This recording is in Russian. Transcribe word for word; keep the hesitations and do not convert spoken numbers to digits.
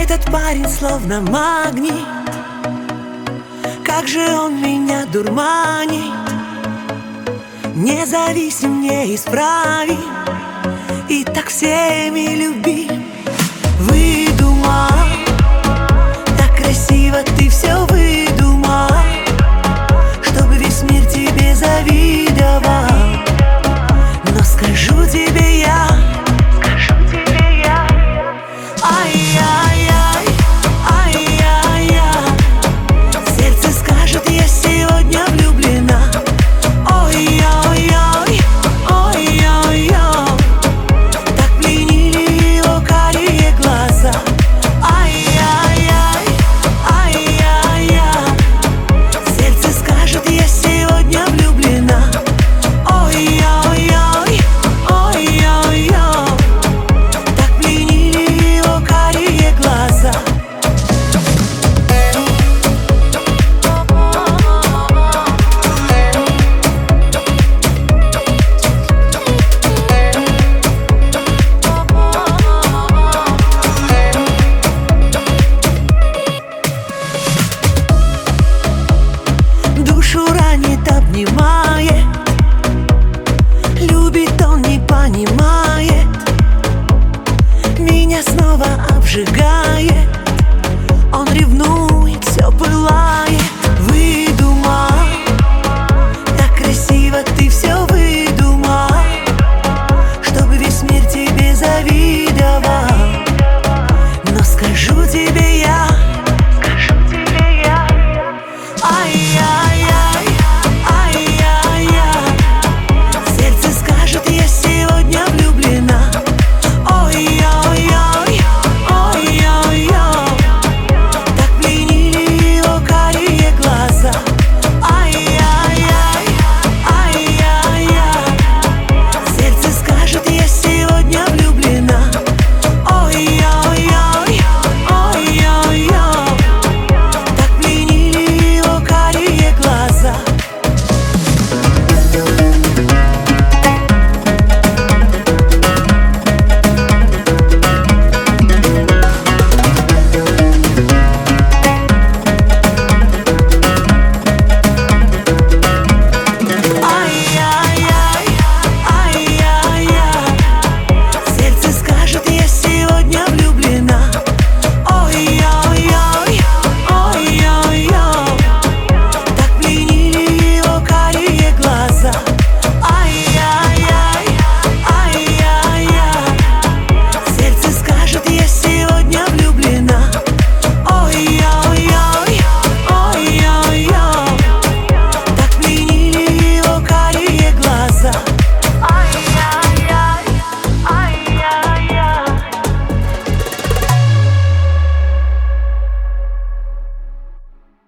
Этот парень словно магнит, как же он меня дурманит. Независим, неисправим, и так всеми любим. Выдумал, так красиво ты все выдумал, чтобы весь мир тебе завидовал. Но скажу тебе я, скажу тебе я, ай-яй-яй, ай-яй-яй. Сердце скажет, я сегодня влюблена. Ой-ой-ой, ой-ой-ой. Так пленили его карие глаза. Ай-яй-яй, ай-яй-яй. Сердце скажет, я сегодня влюблена. Ой-ой-ой, ой-ой-ой. Так пленили его карие глаза. Душу ранит, обнимает, любит он, не понимает.